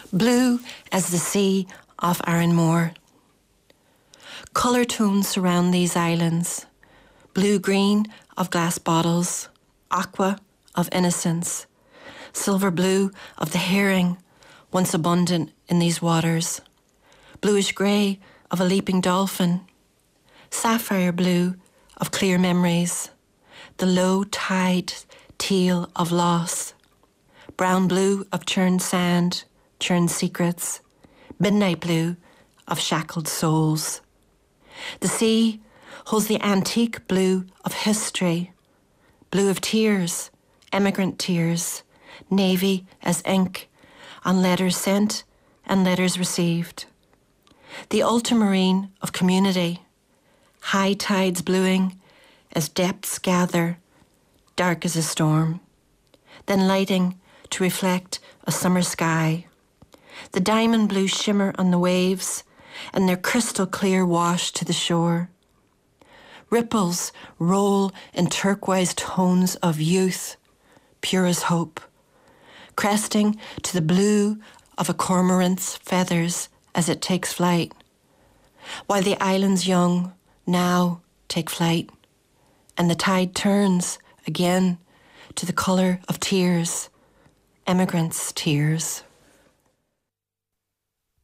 blue as the sea off Arranmore. Colour tones surround these islands, blue-green of glass bottles, aqua of innocence, silver blue of the herring once abundant in these waters, bluish grey of a leaping dolphin, sapphire blue of clear memories, the low tide teal of loss, brown blue of churned sand, churned secrets, midnight blue of shackled souls. The sea holds the antique blue of history, blue of tears, emigrant tears, navy as ink on letters sent and letters received. The ultramarine of community, high tides bluing as depths gather, dark as a storm, then lighting to reflect a summer sky. The diamond blue shimmer on the waves and their crystal clear wash to the shore. Ripples roll in turquoise tones of youth, pure as hope, cresting to the blue of a cormorant's feathers as it takes flight, while the islands young now take flight, and the tide turns again to the colour of tears, emigrants' tears.